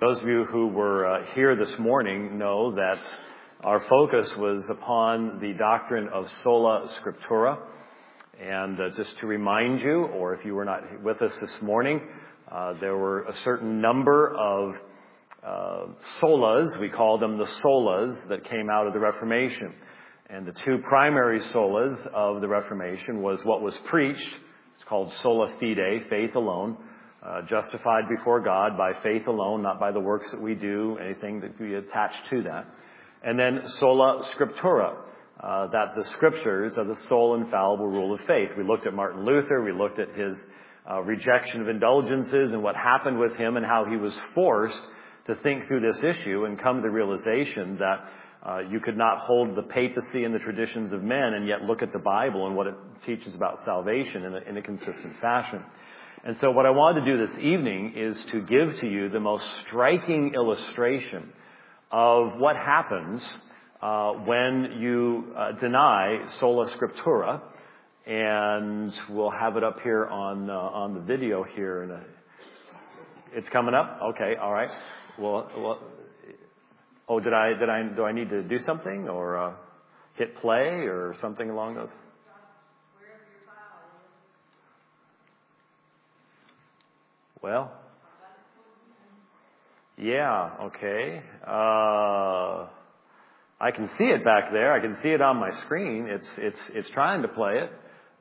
Those of you who were here this morning know that our focus was upon the doctrine of sola scriptura. And just to remind you, or if you were not with us this morning, there were a certain number of solas, we call them the solas, that came out of the Reformation. And the two primary solas of the Reformation was what was preached. It's called sola fide, faith alone. Justified before God by faith alone, not by the works that we do, anything that we attach to that. And then sola scriptura, that the scriptures are the sole infallible rule of faith. We looked at Martin Luther, we looked at his rejection of indulgences and what happened with him and how he was forced to think through this issue and come to the realization that you could not hold the papacy and the traditions of men and yet look at the Bible and what it teaches about salvation in a consistent fashion. And so what I wanted to do this evening is to give to you the most striking illustration of what happens when you deny sola scriptura. And we'll have it up here on the video here. It's coming up? Okay, all right. Well, oh, do I need to do something or hit play or something along those? Well, yeah, okay. I can see it back there. I can see it on my screen. It's trying to play it.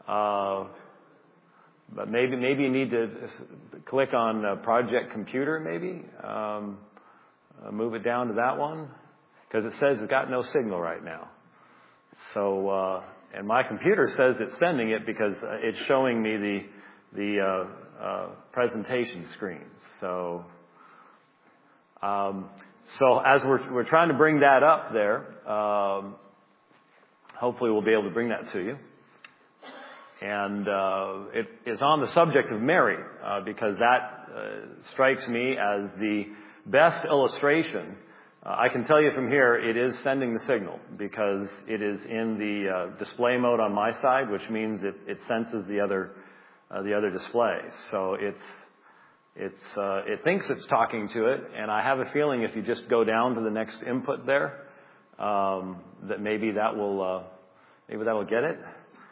But maybe you need to click on Project Computer, maybe. Move it down to that one. Because it says it's got no signal right now. So, and my computer says it's sending it because it's showing me the presentation screens. So as we're trying to bring that up there, hopefully we'll be able to bring that to you. And it is on the subject of Mary, because that strikes me as the best illustration. I can tell you from here, it is sending the signal because it is in the display mode on my side, which means it senses the other display. So it thinks it's talking to it, and I have a feeling if you just go down to the next input there, that maybe that will get it.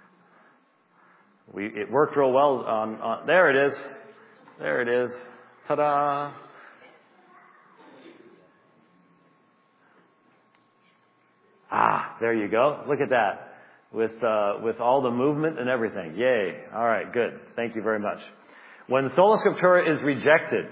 It worked real well on there it is. There it is. Ta-da! There you go. Look at that. With all the movement and everything. Yay. All right, good. Thank you very much. When sola scriptura is rejected,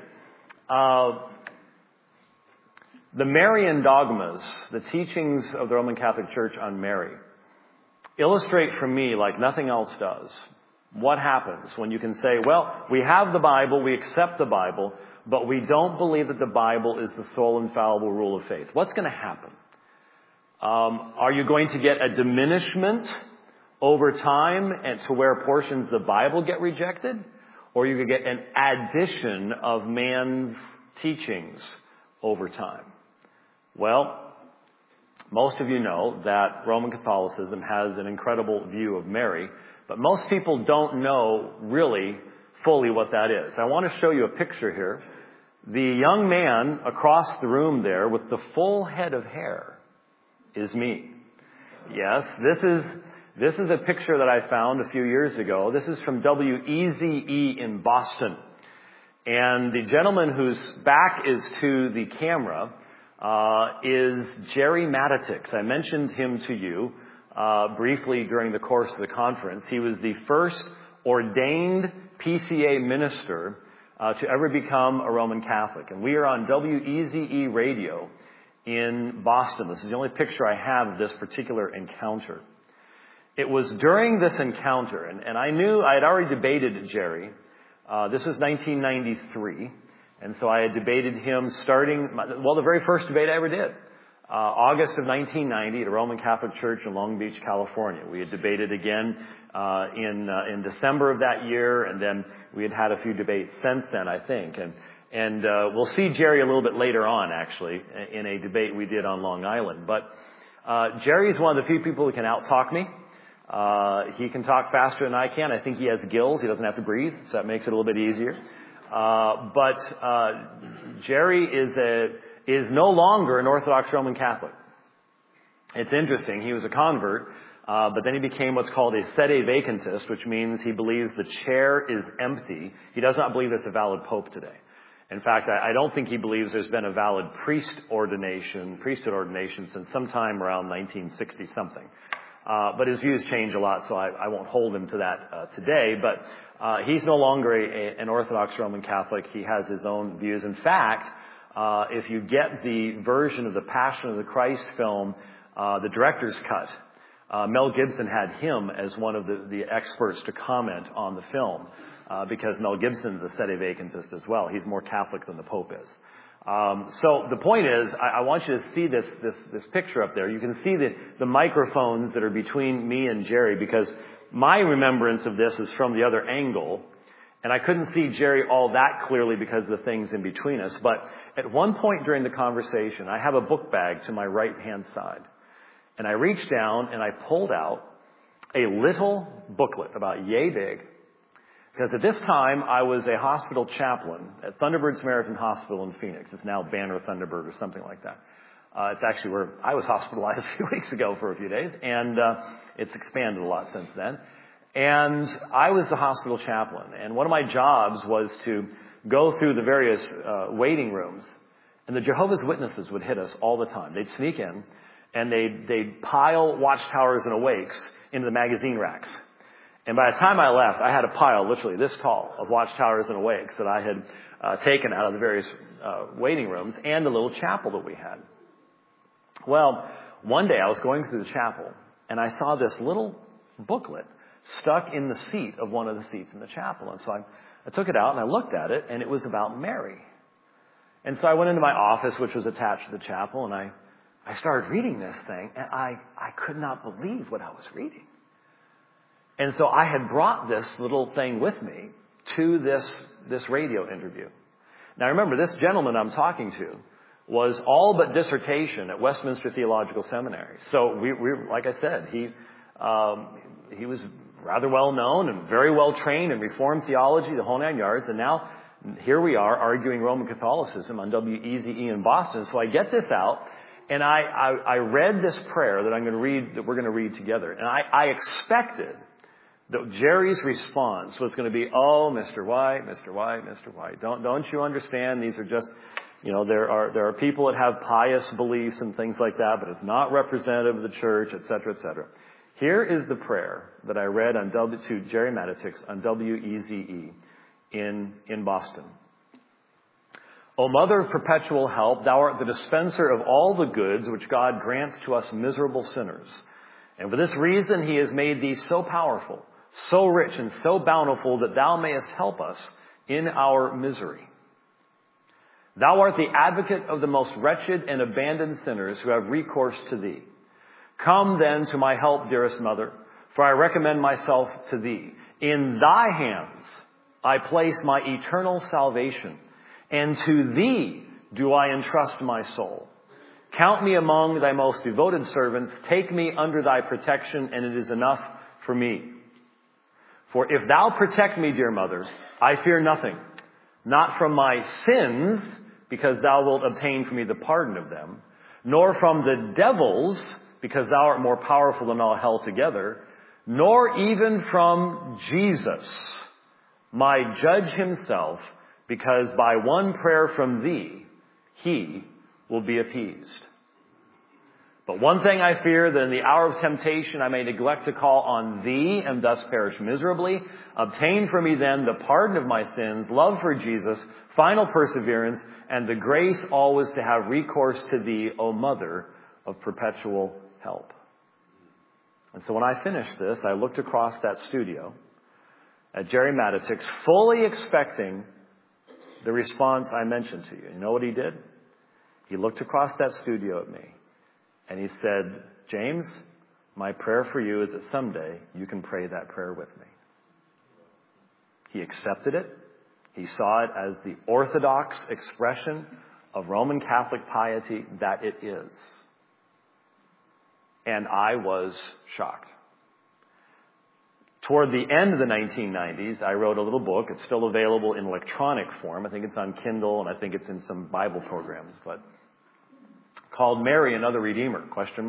the Marian dogmas, the teachings of the Roman Catholic Church on Mary, illustrate for me like nothing else does what happens when you can say, well, we have the Bible, we accept the Bible, but we don't believe that the Bible is the sole infallible rule of faith. What's going to happen? Are you going to get a diminishment over time and to where portions of the Bible get rejected? Or you could get an addition of man's teachings over time? Well, most of you know that Roman Catholicism has an incredible view of Mary, but most people don't know really fully what that is. I want to show you a picture here. The young man across the room there with the full head of hair is me. Yes, this is a picture that I found a few years ago. This is from WEZE in Boston. And the gentleman whose back is to the camera is Jerry Matitix. I mentioned him to you briefly during the course of the conference. He was the first ordained PCA minister to ever become a Roman Catholic. And we are on WEZE radio in Boston. This is the only picture I have of this particular encounter. It was during this encounter, and I knew I had already debated Jerry. This was 1993, and so I had debated him the very first debate I ever did. August of 1990 at a Roman Catholic church in Long Beach, California. We had debated again in December of that year, and then we had a few debates since then, I think. And we'll see Jerry a little bit later on, actually, in a debate we did on Long Island. But Jerry's one of the few people who can out-talk me. He can talk faster than I can. I think he has gills. He doesn't have to breathe, so that makes it a little bit easier. Jerry is no longer an Orthodox Roman Catholic. It's interesting. He was a convert, but then he became what's called a sede vacantist, which means he believes the chair is empty. He does not believe there's a valid pope today. In fact, I don't think he believes there's been a valid priesthood ordination since sometime around 1960-something. But his views change a lot, so I won't hold him to that today. But he's no longer an Orthodox Roman Catholic. He has his own views. In fact, if you get the version of the Passion of the Christ film, the director's cut, Mel Gibson had him as one of the experts to comment on the film, because Mel Gibson's a sede vacantist as well. He's more Catholic than the Pope is. So the point is, I want you to see this picture up there. You can see the microphones that are between me and Jerry, because my remembrance of this is from the other angle, and I couldn't see Jerry all that clearly because of the things in between us. But at one point during the conversation, I have a book bag to my right-hand side, and I reached down and I pulled out a little booklet about yay big. Because at this time, I was a hospital chaplain at Thunderbird Samaritan Hospital in Phoenix. It's now Banner Thunderbird or something like that. It's actually where I was hospitalized a few weeks ago for a few days, and it's expanded a lot since then. And I was the hospital chaplain, and one of my jobs was to go through the various waiting rooms, and the Jehovah's Witnesses would hit us all the time. They'd sneak in, and they'd pile watchtowers and awakes into the magazine racks. And by the time I left, I had a pile literally this tall of watchtowers and awakes that I had taken out of the various waiting rooms and the little chapel that we had. Well, one day I was going through the chapel, and I saw this little booklet stuck in the seat of one of the seats in the chapel. And so I took it out and I looked at it, and it was about Mary. And so I went into my office, which was attached to the chapel, and I started reading this thing, and I could not believe what I was reading. And so I had brought this little thing with me to this radio interview. Now remember, this gentleman I'm talking to was all but dissertation at Westminster Theological Seminary. So we like I said, he was rather well known and very well trained in Reformed theology, the whole 9 yards. And now here we are arguing Roman Catholicism on WEZE in Boston. So I get this out, and I read this prayer that we're going to read together. And I expected that Jerry's response was going to be, "Oh, Mr. White, Mr. White, Mr. White, don't you understand? These are just, there are people that have pious beliefs and things like that, but it's not representative of the church, etc., etc." Here is the prayer that I read to Jerry Matitix on WEZE in Boston. "O Mother of perpetual help, thou art the dispenser of all the goods which God grants to us miserable sinners. And for this reason he has made thee so powerful, so rich and so bountiful that thou mayest help us in our misery. Thou art the advocate of the most wretched and abandoned sinners who have recourse to thee. Come then to my help, dearest Mother, for I recommend myself to thee. In thy hands I place my eternal salvation, and to thee do I entrust my soul. Count me among thy most devoted servants. Take me under thy protection, and it is enough for me. For if thou protect me, dear Mother, I fear nothing, not from my sins, because thou wilt obtain for me the pardon of them, nor from the devils, because thou art more powerful than all hell together, nor even from Jesus, my judge himself, because by one prayer from thee, he will be appeased. But one thing I fear, that in the hour of temptation I may neglect to call on thee and thus perish miserably. Obtain for me then the pardon of my sins, love for Jesus, final perseverance, and the grace always to have recourse to thee, O Mother of perpetual help." And so when I finished this, I looked across that studio at Jerry Matitix, fully expecting the response I mentioned to you. You know what he did? He looked across that studio at me, and he said, "James, my prayer for you is that someday you can pray that prayer with me." He accepted it. He saw it as the orthodox expression of Roman Catholic piety that it is. And I was shocked. Toward the end of the 1990s, I wrote a little book. It's still available in electronic form. I think it's on Kindle, and I think it's in some Bible programs, but called Mary, Another Redeemer, ?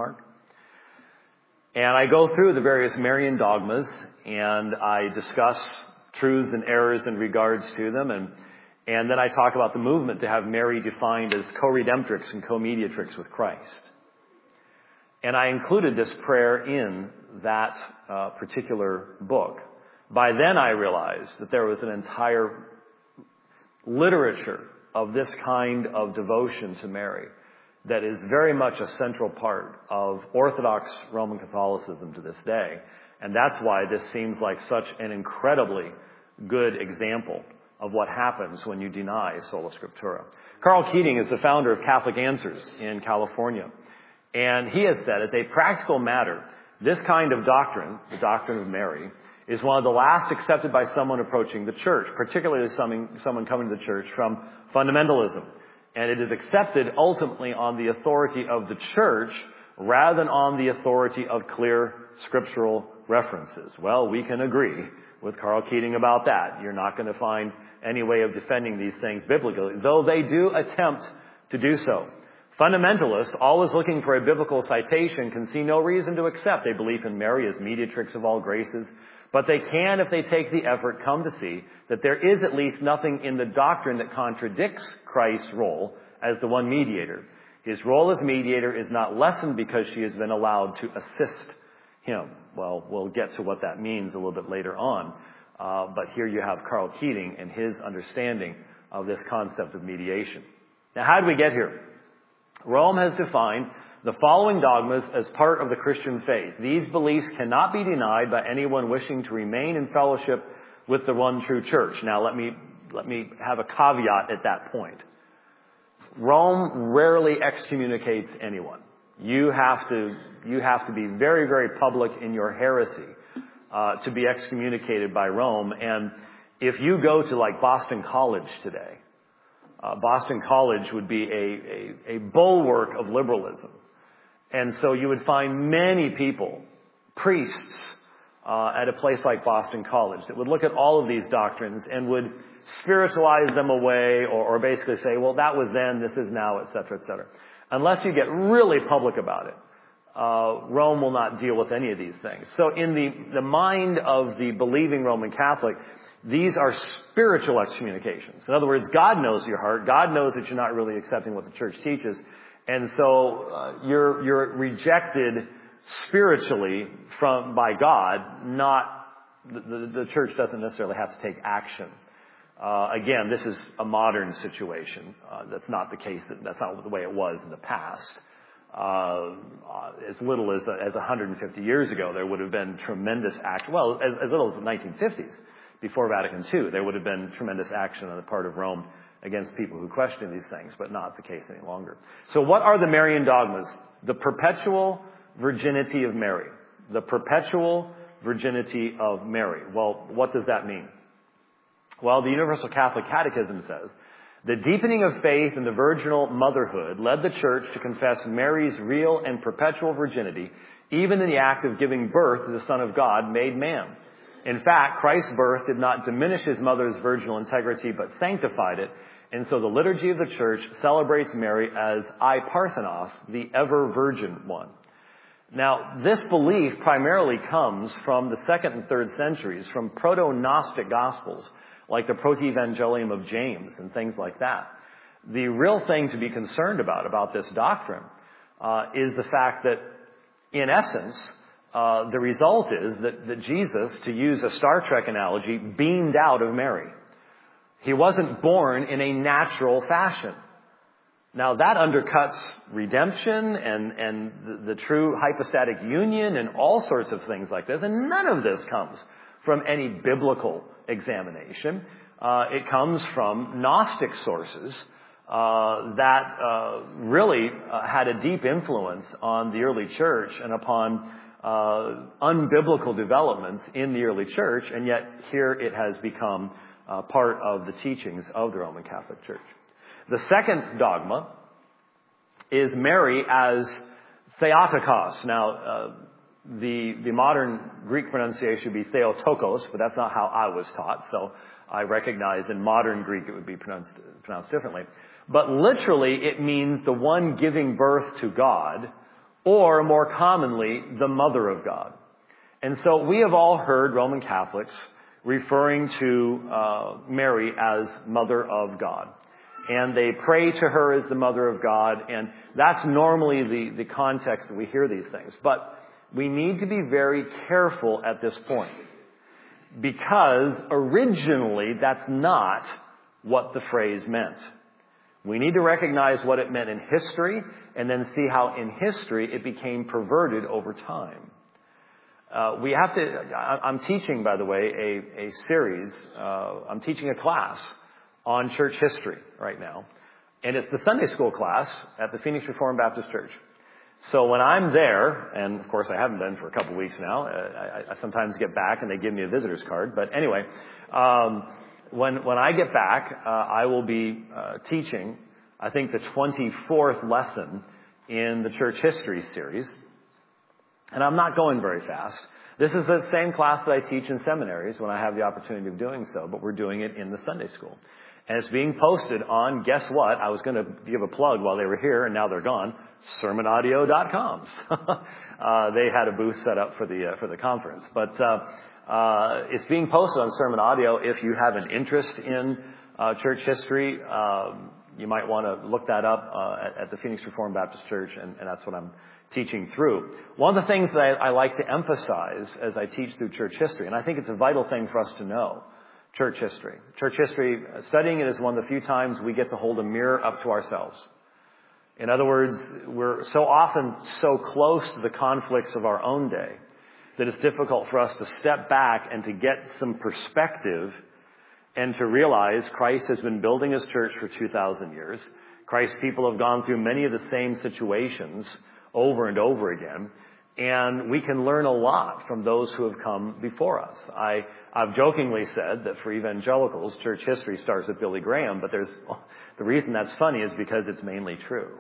And I go through the various Marian dogmas, and I discuss truths and errors in regards to them, and then I talk about the movement to have Mary defined as co-redemptrix and co-mediatrix with Christ. And I included this prayer in that particular book. By then I realized that there was an entire literature of this kind of devotion to Mary that is very much a central part of Orthodox Roman Catholicism to this day. And that's why this seems like such an incredibly good example of what happens when you deny sola scriptura. Carl Keating is the founder of Catholic Answers in California. And he has said, as a practical matter, this kind of doctrine, the doctrine of Mary, is one of the last accepted by someone approaching the church, particularly someone coming to the church from fundamentalism. And it is accepted ultimately on the authority of the church rather than on the authority of clear scriptural references. Well, we can agree with Carl Keating about that. You're not going to find any way of defending these things biblically, though they do attempt to do so. Fundamentalists, always looking for a biblical citation, can see no reason to accept a belief in Mary as mediatrix of all graces, but they can, if they take the effort, come to see that there is at least nothing in the doctrine that contradicts Christ's role as the one mediator. His role as mediator is not lessened because she has been allowed to assist him. Well, we'll get to what that means a little bit later on. But here you have Carl Keating and his understanding of this concept of mediation. Now, how did we get here? Rome has defined the following dogmas as part of the Christian faith. These beliefs cannot be denied by anyone wishing to remain in fellowship with the one true church. Now, let me have a caveat at that point. Rome rarely excommunicates anyone. You have to be very, very public in your heresy to be excommunicated by Rome. And if you go to like Boston College today, Boston College would be a bulwark of liberalism. And so you would find many people, priests, at a place like Boston College that would look at all of these doctrines and would spiritualize them away or basically say, well, that was then, this is now, et cetera, et cetera. Unless you get really public about it, Rome will not deal with any of these things. So in the mind of the believing Roman Catholic, these are spiritual excommunications. In other words, God knows your heart. God knows that you're not really accepting what the church teaches. And so you're rejected spiritually by God, not the church doesn't necessarily have to take action. Again, this is a modern situation. That's not the case. That's not the way it was in the past. As little as 150 years ago, there would have been tremendous action. Well, as little as the 1950s, before Vatican II, there would have been tremendous action on the part of Rome against people who question these things, but not the case any longer. So what are the Marian dogmas? The perpetual virginity of Mary. The perpetual virginity of Mary. Well, what does that mean? Well, the Universal Catholic Catechism says, the deepening of faith in the virginal motherhood led the Church to confess Mary's real and perpetual virginity, even in the act of giving birth to the Son of God made man. In fact, Christ's birth did not diminish his mother's virginal integrity, but sanctified it. And so the liturgy of the Church celebrates Mary as I Parthenos, the ever-virgin one. Now, this belief primarily comes from the 2nd and 3rd centuries, from proto-Gnostic Gospels, like the Proto-Evangelium of James and things like that. The real thing to be concerned about this doctrine, is the fact that, in essence, the result is that Jesus, to use a Star Trek analogy, beamed out of Mary. He wasn't born in a natural fashion. Now that undercuts redemption and the true hypostatic union and all sorts of things like this. And none of this comes from any biblical examination. It comes from Gnostic sources that really had a deep influence on the early church and upon unbiblical developments in the early church, and yet here it has become part of the teachings of the Roman Catholic Church. The second dogma is Mary as Theotokos. Now, The modern Greek pronunciation would be Theotokos, but that's not how I was taught, so I recognize in modern Greek it would be pronounced differently. But literally, it means the one giving birth to God, or more commonly, the mother of God. And so we have all heard Roman Catholics referring to Mary as Mother of God. And they pray to her as the Mother of God, and that's normally the context that we hear these things. But we need to be very careful at this point, because originally that's not what the phrase meant. We need to recognize what it meant in history, and then see how in history it became perverted over time. I'm teaching, by the way, a series. I'm teaching a class on church history right now. And it's the Sunday school class at the Phoenix Reformed Baptist Church. So when I'm there, and of course I haven't been for a couple of weeks now, I sometimes get back and they give me a visitor's card. But anyway, when I get back, I will be teaching, I think, the 24th lesson in the church history series. And I'm not going very fast. This is the same class that I teach in seminaries when I have the opportunity of doing so, but we're doing it in the Sunday school. And it's being posted on, guess what? I was going to give a plug while they were here, and now they're gone, sermonaudio.com. They had a booth set up for the conference. But it's being posted on Sermon Audio. If you have an interest in church history, you might want to look that up at the Phoenix Reformed Baptist Church, and that's what I'm teaching through. One of the things that I like to emphasize as I teach through church history, and I think it's a vital thing for us to know, church history. Church history, studying it is one of the few times we get to hold a mirror up to ourselves. In other words, we're so often so close to the conflicts of our own day that it's difficult for us to step back and to get some perspective and to realize Christ has been building his church for 2,000 years. Christ's people have gone through many of the same situations over and over again. And we can learn a lot from those who have come before us. I've jokingly said that for evangelicals, church history starts with Billy Graham, but the reason that's funny is because it's mainly true.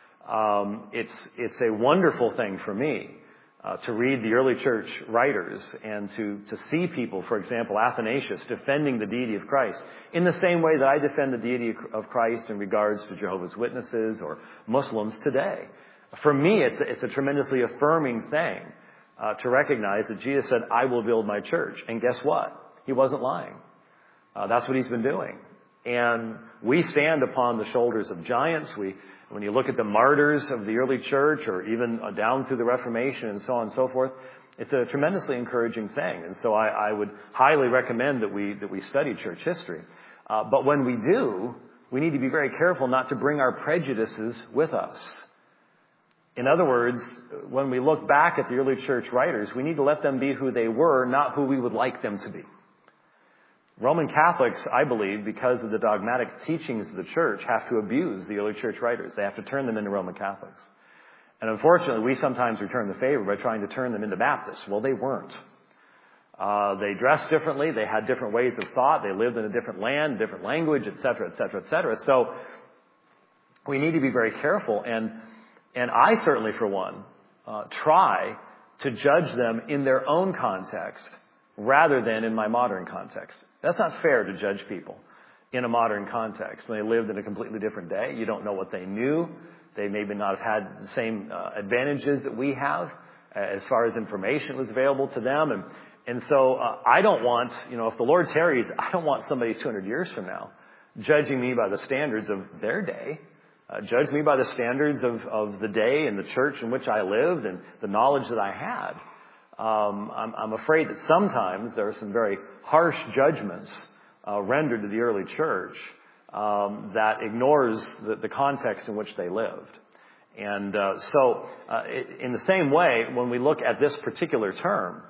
It's a wonderful thing for me to read the early church writers and to see people, for example, Athanasius, defending the deity of Christ in the same way that I defend the deity of Christ in regards to Jehovah's Witnesses or Muslims today. For me, it's a tremendously affirming thing to recognize that Jesus said, I will build my church. And guess what? He wasn't lying. That's what he's been doing. And we stand upon the shoulders of giants. When you look at the martyrs of the early church, or even down through the Reformation and so on and so forth, it's a tremendously encouraging thing. And so I would highly recommend that we study church history. But when we do, we need to be very careful not to bring our prejudices with us. In other words, when we look back at the early church writers, we need to let them be who they were, not who we would like them to be. Roman Catholics, I believe, because of the dogmatic teachings of the church, have to abuse the early church writers. They have to turn them into Roman Catholics. And unfortunately, we sometimes return the favor by trying to turn them into Baptists. Well, they weren't. They dressed differently. They had different ways of thought. They lived in a different land, different language, et cetera, et cetera, et cetera. So we need to be very careful. And I certainly, for one, try to judge them in their own context rather than in my modern context. That's not fair to judge people in a modern context. When they lived in a completely different day, you don't know what they knew. They maybe not have had the same advantages that we have as far as information was available to them. And so I don't want, if the Lord tarries, I don't want somebody 200 years from now judging me by the standards of their day. Judge me by the standards of the day and the church in which I lived and the knowledge that I had. I'm afraid that sometimes there are some very harsh judgments rendered to the early church that ignores the context in which they lived. And so in the same way, when we look at this particular term,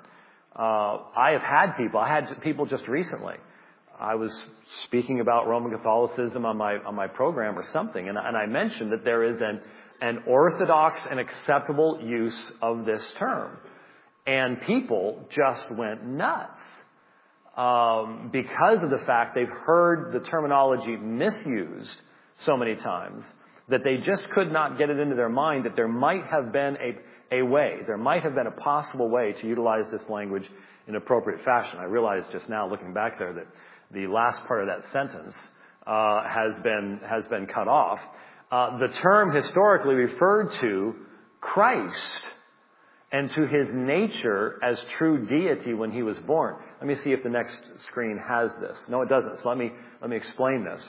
I had people just recently. I was speaking about Roman Catholicism on my program or something, and I mentioned that there is an orthodox and acceptable use of this term. And people just went nuts because of the fact they've heard the terminology misused so many times that they just could not get it into their mind that there might have been a way, there might have been a possible way to utilize this language in appropriate fashion. I realized just now, looking back there, that the last part of that sentence has been cut off. The term historically referred to Christ and to his nature as true deity when he was born. Let me see if the next screen has this. No, it doesn't. So let me explain this.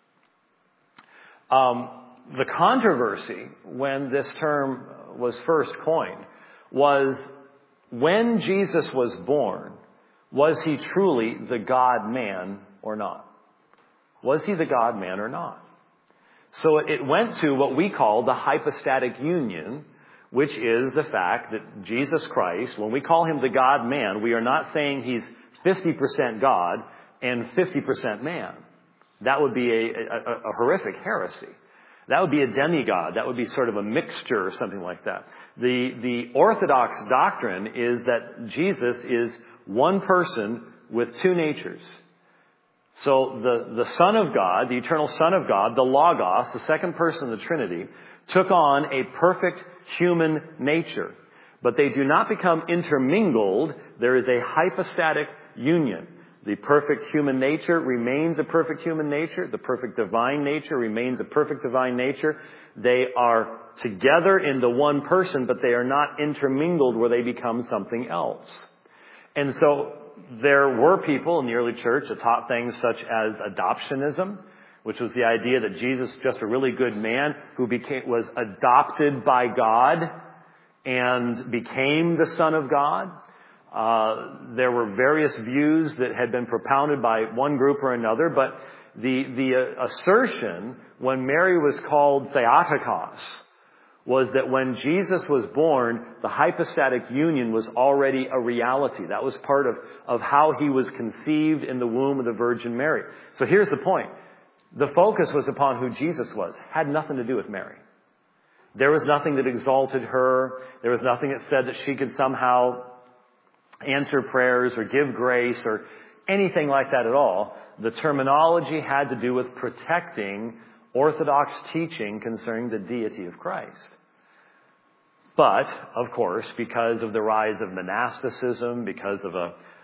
The controversy when this term was first coined was when Jesus was born, was he truly the God-man or not? Was he the God-man or not? So it went to what we call the hypostatic union, which is the fact that Jesus Christ, when we call him the God-man, we are not saying he's 50% God and 50% man. That would be a horrific heresy. That would be a demigod. That would be sort of a mixture or something like that. The Orthodox doctrine is that Jesus is one person with two natures. So the Son of God, the eternal Son of God, the Logos, the second person of the Trinity, took on a perfect human nature. But they do not become intermingled. There is a hypostatic union. The perfect human nature remains a perfect human nature. The perfect divine nature remains a perfect divine nature. They are together in the one person, but they are not intermingled where they become something else. And so there were people in the early church that taught things such as adoptionism, which was the idea that Jesus was just a really good man who was adopted by God and became the Son of God. There were various views that had been propounded by one group or another, but the assertion when Mary was called Theotokos was that when Jesus was born, the hypostatic union was already a reality. That was part of how he was conceived in the womb of the Virgin Mary. So here's the point. The focus was upon who Jesus was. Had nothing to do with Mary. There was nothing that exalted her. There was nothing that said that she could somehow answer prayers or give grace or anything like that at all. The terminology had to do with protecting Orthodox teaching concerning the deity of Christ. But, of course, because of the rise of monasticism, because of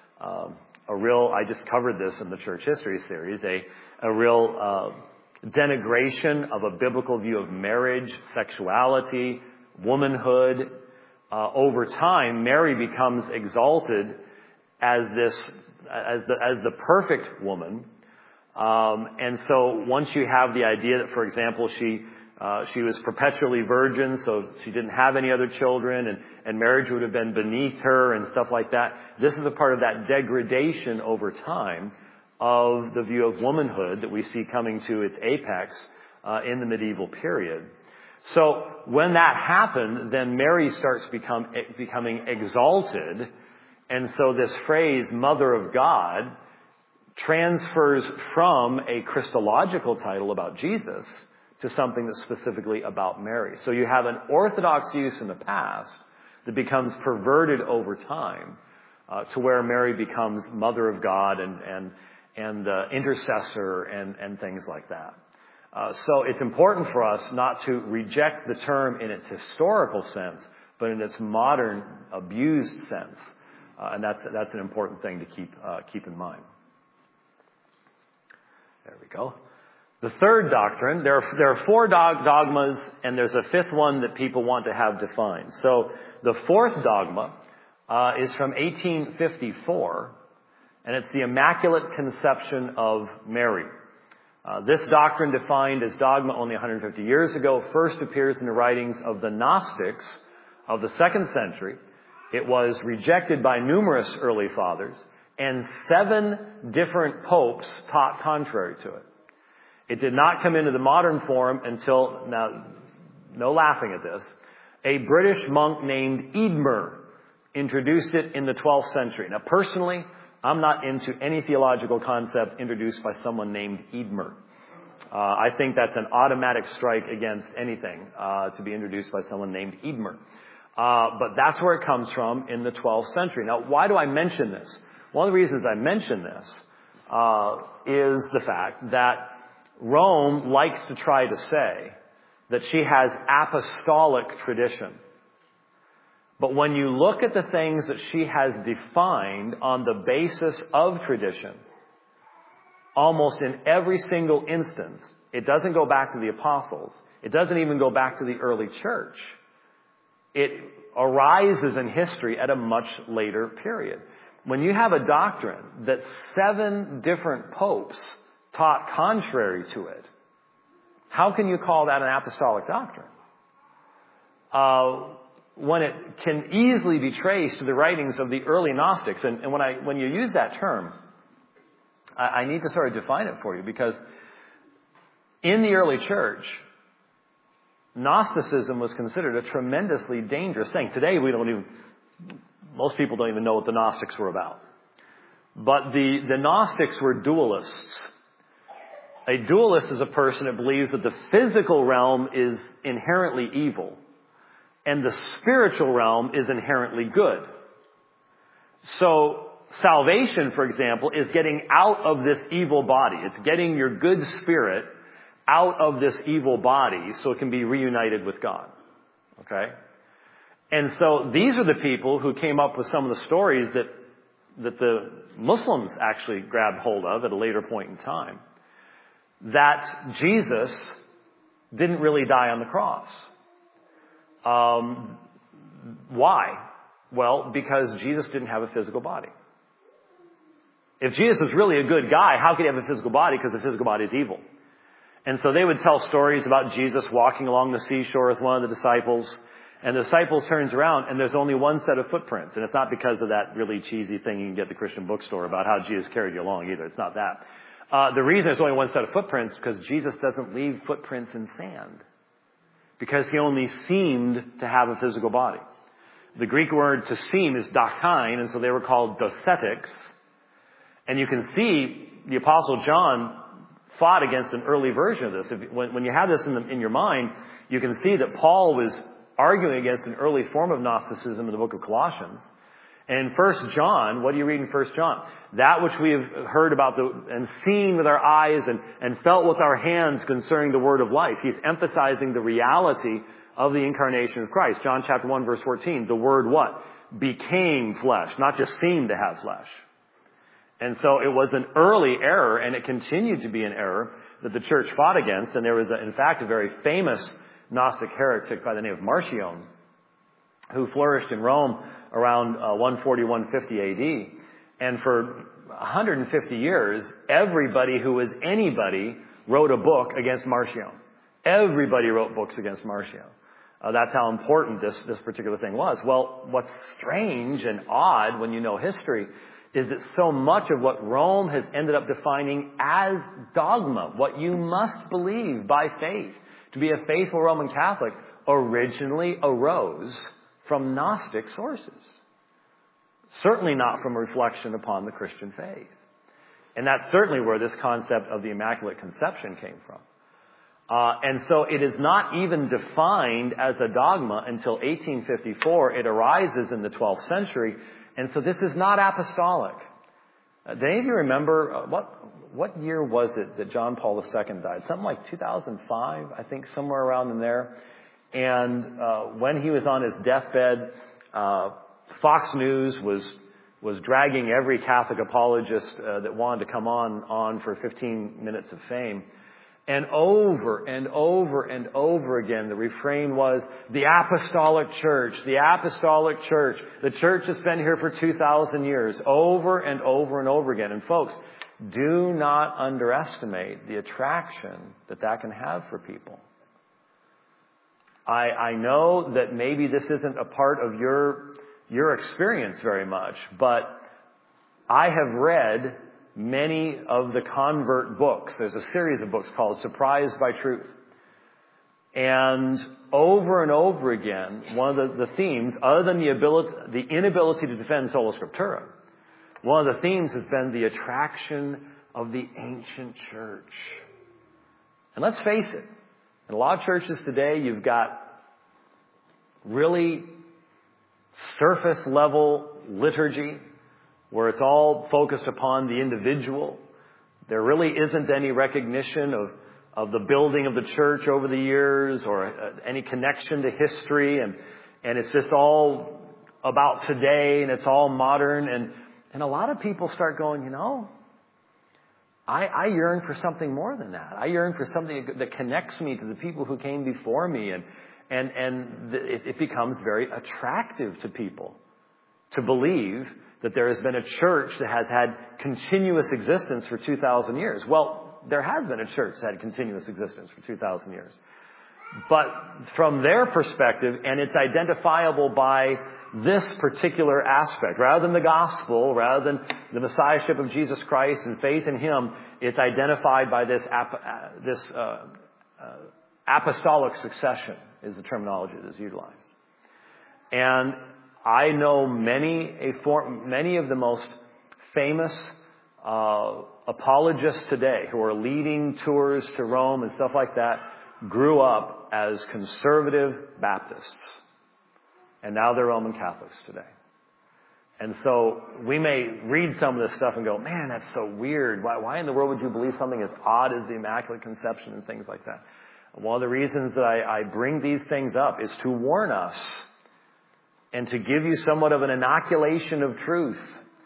a real, I just covered this in the church history series, a real denigration of a biblical view of marriage, sexuality, womanhood. Over time, Mary becomes exalted as the perfect woman. And so once you have the idea that, for example, she was perpetually virgin, so she didn't have any other children, and marriage would have been beneath her and stuff like that. This is a part of that degradation over time of the view of womanhood that we see coming to its apex in the medieval period. So when that happened, then Mary starts becoming exalted, and so this phrase, Mother of God, transfers from a Christological title about Jesus to something that's specifically about Mary. So you have an Orthodox use in the past that becomes perverted over time to where Mary becomes Mother of God and intercessor and things like that. So it's important for us not to reject the term in its historical sense, but in its modern abused sense. And that's an important thing to keep in mind. There we go. The third doctrine, there are four dogmas, and there's a fifth one that people want to have defined. So the fourth dogma is from 1854, and it's the Immaculate Conception of Mary. This doctrine, defined as dogma only 150 years ago, first appears in the writings of the Gnostics of the 2nd century. It was rejected by numerous early fathers, and 7 different popes taught contrary to it. It did not come into the modern form until, now, no laughing at this, a British monk named Eadmer introduced it in the 12th century. Now, personally, I'm not into any theological concept introduced by someone named Eadmer. I think that's an automatic strike against anything to be introduced by someone named Eadmer. But that's where it comes from in the 12th century. Now, why do I mention this? One of the reasons I mention this is the fact that Rome likes to try to say that she has apostolic tradition. But when you look at the things that she has defined on the basis of tradition, almost in every single instance, it doesn't go back to the apostles. It doesn't even go back to the early church. It arises in history at a much later period. When you have a doctrine that 7 different popes taught contrary to it, how can you call that an apostolic doctrine? When it can easily be traced to the writings of the early Gnostics. And when you use that term, I need to sort of define it for you, because in the early church, Gnosticism was considered a tremendously dangerous thing. Today, most people don't even know what the Gnostics were about. But the Gnostics were dualists. A dualist is a person that believes that the physical realm is inherently evil and the spiritual realm is inherently good. So salvation, for example, is getting out of this evil body. It's getting your good spirit out of this evil body so it can be reunited with God. Okay? And so these are the people who came up with some of the stories that the Muslims actually grabbed hold of at a later point in time. That Jesus didn't really die on the cross. Why? Well, because Jesus didn't have a physical body. If Jesus was really a good guy, how could he have a physical body? Because the physical body is evil. And so they would tell stories about Jesus walking along the seashore with one of the disciples, and the disciple turns around and there's only one set of footprints. And it's not because of that really cheesy thing you can get at the Christian bookstore about how Jesus carried you along either. It's not that. The reason there's only one set of footprints is because Jesus doesn't leave footprints in sand. Because he only seemed to have a physical body. The Greek word to seem is dokein, and so they were called docetics. And you can see the Apostle John fought against an early version of this. When you have this in your mind, you can see that Paul was arguing against an early form of Gnosticism in the book of Colossians. And in 1 John, what do you read in 1 John? That which we have heard about and seen with our eyes and felt with our hands concerning the word of life. He's emphasizing the reality of the incarnation of Christ. John chapter 1 verse 14, the word what? Became flesh, not just seemed to have flesh. And so it was an early error, and it continued to be an error that the church fought against. And there was, in fact, a very famous Gnostic heretic by the name of Marcion, who flourished in Rome around 140, 150 AD. And for 150 years, everybody who was anybody wrote a book against Marcion. Everybody wrote books against Marcion. That's how important this particular thing was. Well, what's strange and odd when you know history is that so much of what Rome has ended up defining as dogma, what you must believe by faith to be a faithful Roman Catholic, originally arose from Gnostic sources. Certainly not from reflection upon the Christian faith. And that's certainly where this concept of the Immaculate Conception came from. And so it is not even defined as a dogma until 1854. It arises in the 12th century. And so this is not apostolic. Do any of you remember, what year was it that John Paul II died? Something like 2005, I think, somewhere around in there. And when he was on his deathbed, Fox News was dragging every Catholic apologist that wanted to come on for 15 minutes of fame. And over and over and over again, the refrain was, the Apostolic Church, the Apostolic Church. The Church has been here for 2,000 years, over and over and over again. And folks, do not underestimate the attraction that can have for people. I know that maybe this isn't a part of your experience very much, but I have read many of the convert books. There's a series of books called Surprised by Truth. And over again, one of the themes, other than the inability to defend sola scriptura, one of the themes has been the attraction of the ancient church. And let's face it, in a lot of churches today, you've got really surface level liturgy, where it's all focused upon the individual. There really isn't any recognition of the building of the church over the years or any connection to history. And it's just all about today and it's all modern. And a lot of people start going, I yearn for something more than that. I yearn for something that connects me to the people who came before me. And it becomes very attractive to people to believe that there has been a church that has had continuous existence for 2,000 years. Well, there has been a church that had continuous existence for 2,000 years. But from their perspective, and it's identifiable by this particular aspect, rather than the gospel, rather than the messiahship of Jesus Christ and faith in Him, it's identified by this apostolic succession is the terminology that is utilized. And I know many of the most famous apologists today who are leading tours to Rome and stuff like that grew up as conservative Baptists. And now they're Roman Catholics today. And so we may read some of this stuff and go, man, that's so weird. Why in the world would you believe something as odd as the Immaculate Conception and things like that? One of the reasons that I bring these things up is to warn us and to give you somewhat of an inoculation of truth,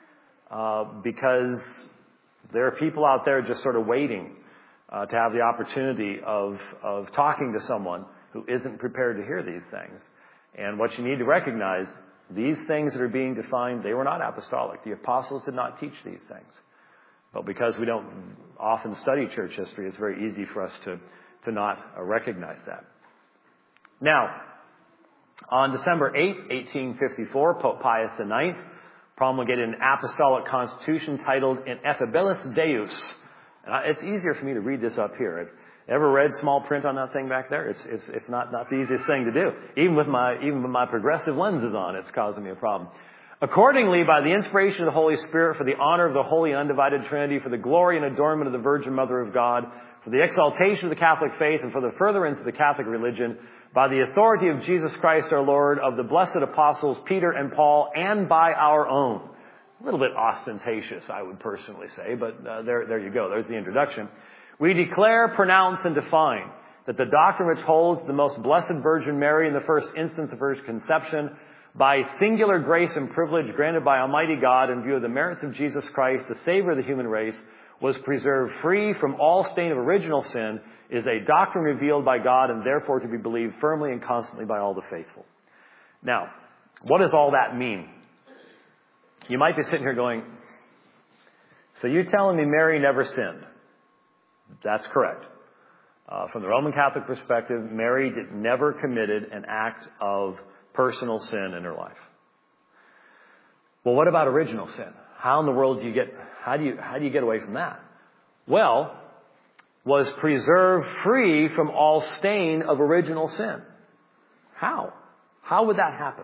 because there are people out there just sort of waiting to have the opportunity of talking to someone who isn't prepared to hear these things. And what you need to recognize, these things that are being defined, they were not apostolic. The apostles did not teach these things. But because we don't often study church history, it's very easy for us to not recognize that. Now, on December 8, 1854, Pope Pius IX promulgated an apostolic constitution titled Ineffabilis Deus. And it's easier for me to read this up here. Ever read small print on that thing back there? It's not the easiest thing to do. Even with my progressive lenses on, it's causing me a problem. Accordingly, by the inspiration of the Holy Spirit, for the honor of the Holy Undivided Trinity, for the glory and adornment of the Virgin Mother of God, for the exaltation of the Catholic faith, and for the furtherance of the Catholic religion, by the authority of Jesus Christ our Lord, of the blessed apostles Peter and Paul, and by our own. A little bit ostentatious, I would personally say, but there you go. There's the introduction. We declare, pronounce, and define that the doctrine which holds the most blessed Virgin Mary in the first instance of her conception, by singular grace and privilege granted by Almighty God in view of the merits of Jesus Christ, the Savior of the human race, was preserved free from all stain of original sin, is a doctrine revealed by God and therefore to be believed firmly and constantly by all the faithful. Now, what does all that mean? You might be sitting here going, so you're telling me Mary never sinned? That's correct. From the Roman Catholic perspective, Mary never committed an act of personal sin in her life. Well, what about original sin? How in the world how do you get away from that? Well, was preserved free from all stain of original sin. How? How would that happen?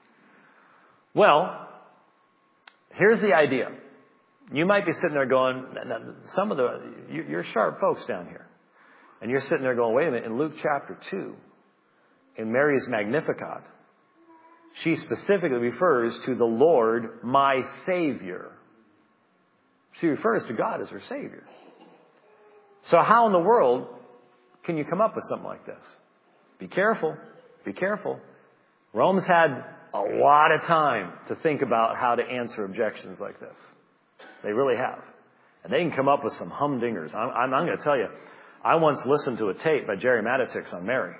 Well, here's the idea. You might be sitting there going, you're sharp folks down here. And you're sitting there going, wait a minute, in Luke chapter 2, in Mary's Magnificat, she specifically refers to the Lord, my Savior. She refers to God as her Savior. So how in the world can you come up with something like this? Be careful. Be careful. Rome's had a lot of time to think about how to answer objections like this. They really have. And they can come up with some humdingers. I'm going to tell you, I once listened to a tape by Jerry Matitix on Mary.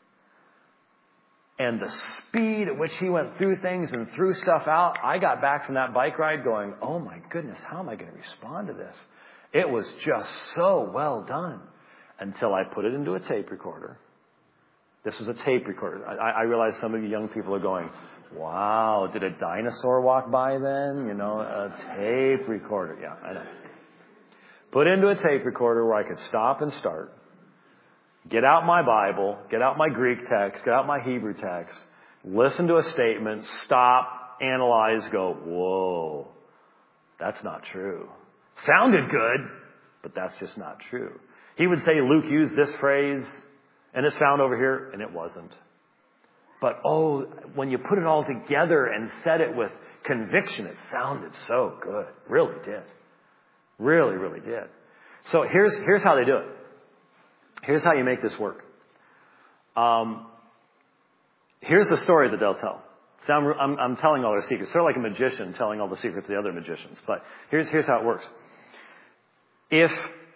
And the speed at which he went through things and threw stuff out, I got back from that bike ride going, oh my goodness, how am I going to respond to this? It was just so well done until I put it into a tape recorder. This was a tape recorder. I realize some of you young people are going, wow, did a dinosaur walk by then? A tape recorder. Yeah, I know. Put into a tape recorder where I could stop and start. Get out my Bible, get out my Greek text, get out my Hebrew text, listen to a statement, stop, analyze, go, whoa, that's not true. Sounded good, but that's just not true. He would say Luke used this phrase, and it's found over here, and it wasn't. But when you put it all together and said it with conviction, it sounded so good. Really did. Really, really did. So here's how they do it. Here's how you make this work. Here's the story that they'll tell. So I'm telling all their secrets. Sort of like a magician telling all the secrets of the other magicians. But here's how it works. If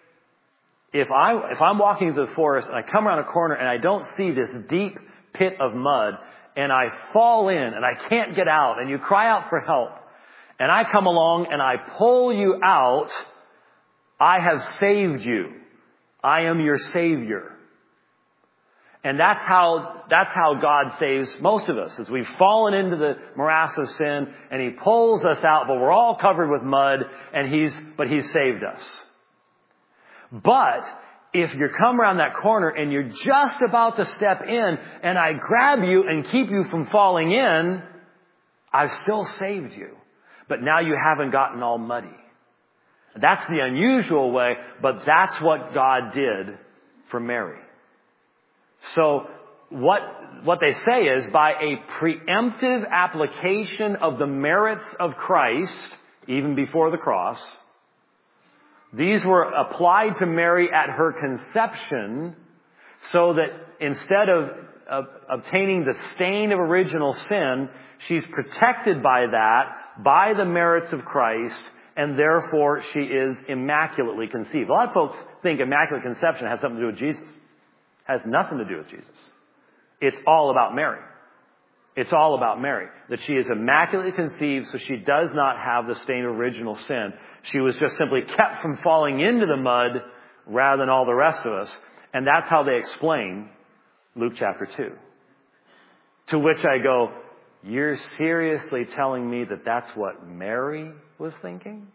I'm walking through the forest and I come around a corner and I don't see this deep pit of mud and I fall in and I can't get out and you cry out for help and I come along and I pull you out, I have saved you. I am your Savior. And that's how God saves most of us, is we've fallen into the morass of sin and He pulls us out, but we're all covered with mud and He's saved us. But if you come around that corner and you're just about to step in and I grab you and keep you from falling in, I've still saved you. But now you haven't gotten all muddy. That's the unusual way, but that's what God did for Mary. So what they say is, by a preemptive application of the merits of Christ, even before the cross, these were applied to Mary at her conception, so that instead of obtaining the stain of original sin, she's protected by that, by the merits of Christ, and therefore she is immaculately conceived. A lot of folks think immaculate conception has something to do with Jesus. Has nothing to do with Jesus. It's all about Mary. It's all about Mary. That she is immaculately conceived, so she does not have the stain of original sin. She was just simply kept from falling into the mud rather than all the rest of us. And that's how they explain Luke chapter 2. To which I go, you're seriously telling me that that's what Mary was thinking?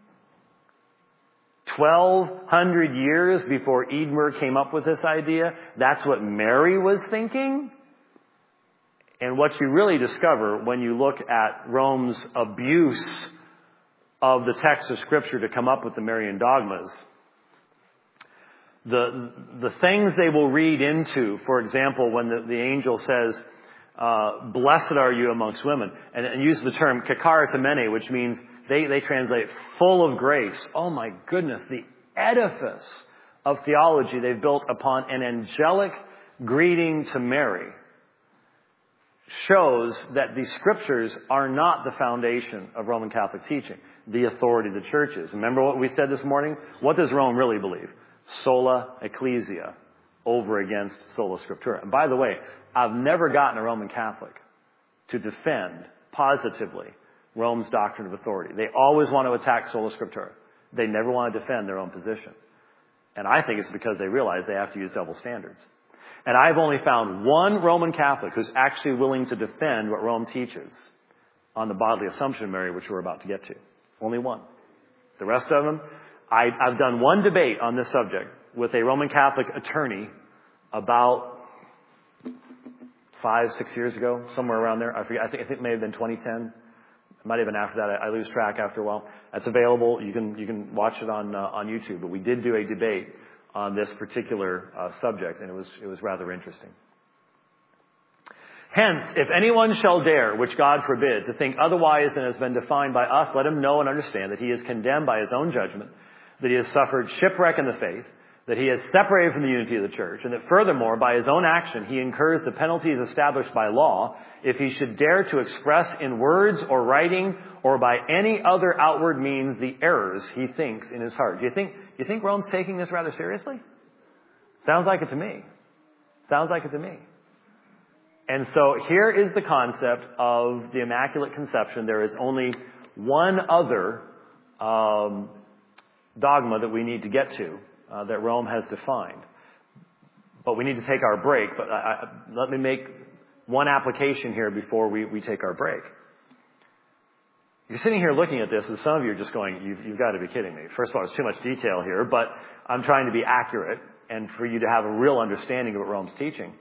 1,200 years before Eadmer came up with this idea, that's what Mary was thinking? And what you really discover when you look at Rome's abuse of the text of Scripture to come up with the Marian dogmas, the things they will read into, for example, when the angel says, blessed are you amongst women, and use the term kakaratamene, which means they translate full of grace. Oh my goodness, the edifice of theology they've built upon an angelic greeting to Mary shows that the Scriptures are not the foundation of Roman Catholic teaching, the authority of the churches. Remember what we said this morning? What does Rome really believe? Sola Ecclesia over against Sola Scriptura. And by the way, I've never gotten a Roman Catholic to defend positively Rome's doctrine of authority. They always want to attack Sola Scriptura. They never want to defend their own position. And I think it's because they realize they have to use double standards. And I've only found one Roman Catholic who's actually willing to defend what Rome teaches on the bodily assumption of Mary, which we're about to get to. Only one. The rest of them, I've done one debate on this subject with a Roman Catholic attorney about 5-6 years ago, somewhere around there. I forget. I think it may have been 2010. It might have been after that. I lose track after a while. That's available. You can watch it on YouTube. But we did do a debate on this particular subject, and it was rather interesting. Hence, if anyone shall dare, which God forbid, to think otherwise than has been defined by us, let him know and understand that he is condemned by his own judgment, that he has suffered shipwreck in the faith, that he is separated from the unity of the church, and that furthermore, by his own action, he incurs the penalties established by law, if he should dare to express in words or writing or by any other outward means the errors he thinks in his heart. Do you think Rome's taking this rather seriously? Sounds like it to me. Sounds like it to me. And so here is the concept of the Immaculate Conception. There is only one other dogma that we need to get to that Rome has defined. But we need to take our break. But let me make one application here before we take our break. You're sitting here looking at this, and some of you are just going, you've got to be kidding me. First of all, there's too much detail here, but I'm trying to be accurate and for you to have a real understanding of what Rome's teaching.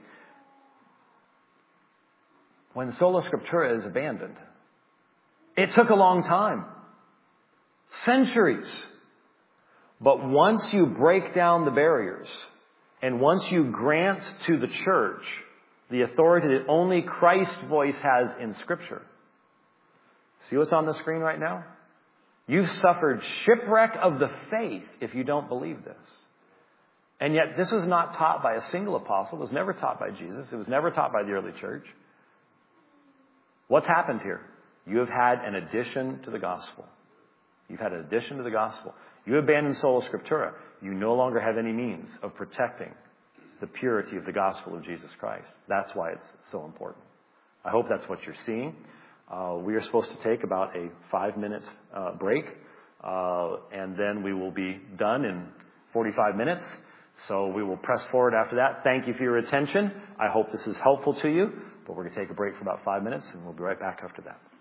When Sola Scriptura is abandoned, it took a long time. Centuries. But once you break down the barriers, and once you grant to the church the authority that only Christ's voice has in Scripture. See what's on the screen right now? You've suffered shipwreck of the faith if you don't believe this. And yet this was not taught by a single apostle. It was never taught by Jesus. It was never taught by the early church. What's happened here? You have had an addition to the gospel. You've had an addition to the gospel. You abandon sola scriptura. You no longer have any means of protecting the purity of the gospel of Jesus Christ. That's why it's so important. I hope that's what you're seeing. We are supposed to take about a 5-minute break, and then we will be done in 45 minutes. So we will press forward after that. Thank you for your attention. I hope this is helpful to you, but we're going to take a break for about 5 minutes, and we'll be right back after that.